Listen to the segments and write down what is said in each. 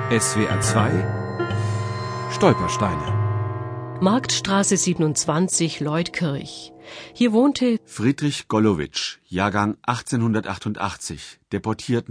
SWR 2 Stolpersteine. Marktstraße 27, Leutkirch. Hier wohnte Friedrich Gollowitsch, Jahrgang 1888, deportiert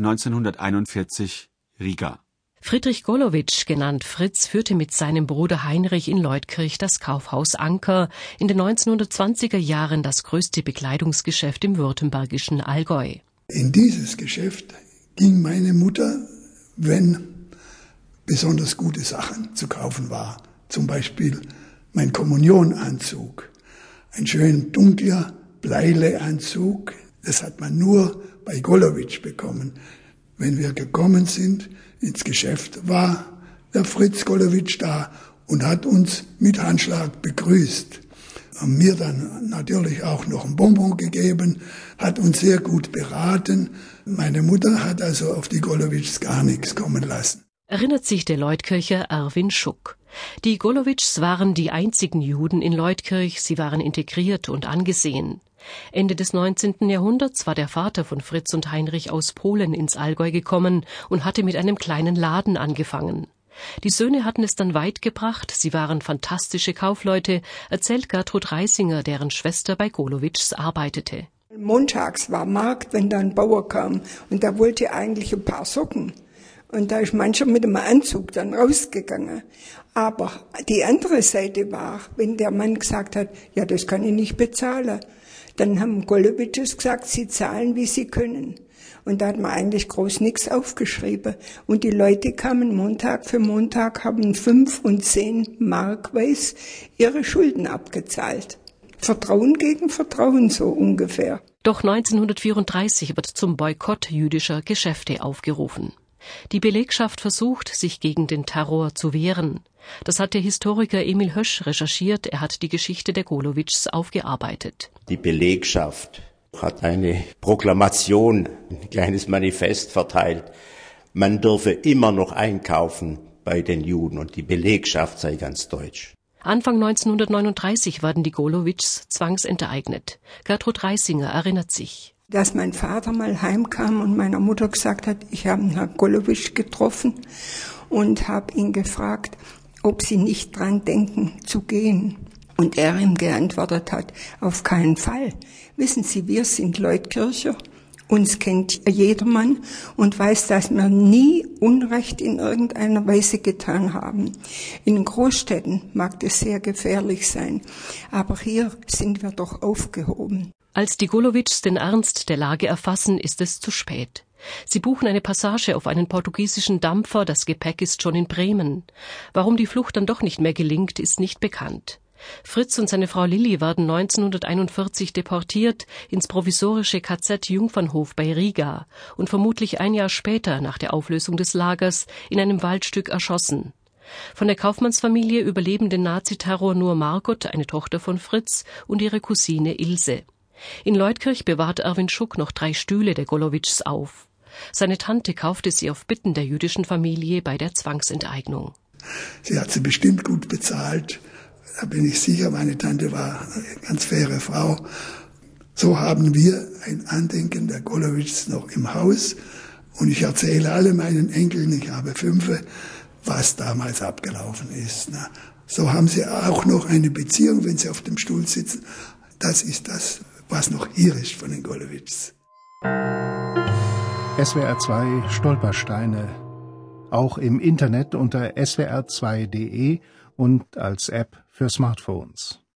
1941, Riga. Friedrich Gollowitsch, genannt Fritz, führte mit seinem Bruder Heinrich in Leutkirch das Kaufhaus Anker, in den 1920er Jahren das größte Bekleidungsgeschäft im württembergischen Allgäu. In dieses Geschäft ging meine Mutter, wenn besonders gute Sachen zu kaufen war. Zum Beispiel mein Kommunionanzug, ein schön dunkler Bleileanzug. Das hat man nur bei Gollowitsch bekommen. Wenn wir gekommen sind ins Geschäft, war der Fritz Gollowitsch da und hat uns mit Handschlag begrüßt. Haben mir dann natürlich auch noch ein Bonbon gegeben, hat uns sehr gut beraten. Meine Mutter hat also auf die Gollowitschs gar nichts kommen lassen. Erinnert sich der Leutkircher Erwin Schuck. Die Gollowitschs waren die einzigen Juden in Leutkirch, sie waren integriert und angesehen. Ende des 19. Jahrhunderts war der Vater von Fritz und Heinrich aus Polen ins Allgäu gekommen und hatte mit einem kleinen Laden angefangen. Die Söhne hatten es dann weit gebracht, sie waren fantastische Kaufleute, erzählt Gertrud Reisinger, deren Schwester bei Gollowitschs arbeitete. Montags war Markt, wenn da ein Bauer kam und der wollte eigentlich ein paar Socken. Und da ist mancher mit einem Anzug dann rausgegangen. Aber die andere Seite war, wenn der Mann gesagt hat, ja, das kann ich nicht bezahlen, dann haben Gollowitschs gesagt, sie zahlen, wie sie können. Und da hat man eigentlich groß nichts aufgeschrieben. Und die Leute kamen Montag für Montag, haben 5 und 10 Markweis ihre Schulden abgezahlt. Vertrauen gegen Vertrauen, so ungefähr. Doch 1934 wird zum Boykott jüdischer Geschäfte aufgerufen. Die Belegschaft versucht, sich gegen den Terror zu wehren. Das hat der Historiker Emil Hösch recherchiert. Er hat die Geschichte der Gollowitschs aufgearbeitet. Die Belegschaft hat eine Proklamation, ein kleines Manifest verteilt. Man dürfe immer noch einkaufen bei den Juden und die Belegschaft sei ganz deutsch. Anfang 1939 werden die Gollowitschs zwangsenteignet. Gertrud Reisinger erinnert sich. Dass mein Vater mal heimkam und meiner Mutter gesagt hat, ich habe Herrn Gollowitsch getroffen und habe ihn gefragt, ob sie nicht dran denken zu gehen. Und er ihm geantwortet hat, auf keinen Fall. Wissen Sie, wir sind Leutkircher, uns kennt jedermann und weiß, dass wir nie Unrecht in irgendeiner Weise getan haben. In Großstädten mag das sehr gefährlich sein, aber hier sind wir doch aufgehoben. Als die Gollowitschs den Ernst der Lage erfassen, ist es zu spät. Sie buchen eine Passage auf einen portugiesischen Dampfer, das Gepäck ist schon in Bremen. Warum die Flucht dann doch nicht mehr gelingt, ist nicht bekannt. Fritz und seine Frau Lilli werden 1941 deportiert ins provisorische KZ Jungfernhof bei Riga und vermutlich ein Jahr später, nach der Auflösung des Lagers, in einem Waldstück erschossen. Von der Kaufmannsfamilie überleben den Naziterror nur Margot, eine Tochter von Fritz, und ihre Cousine Ilse. In Leutkirch bewahrt Erwin Schuck noch 3 Stühle der Gollowitschs auf. Seine Tante kaufte sie auf Bitten der jüdischen Familie bei der Zwangsenteignung. Sie hat sie bestimmt gut bezahlt, da bin ich sicher, meine Tante war eine ganz faire Frau. So haben wir ein Andenken der Gollowitschs noch im Haus und ich erzähle alle meinen Enkeln, ich habe 5, was damals abgelaufen ist. So haben sie auch noch eine Beziehung, wenn sie auf dem Stuhl sitzen. Das ist das, was noch hier ist von den Gollowitschs. SWR 2 Stolpersteine. Auch im Internet unter swr2.de und als App für Smartphones.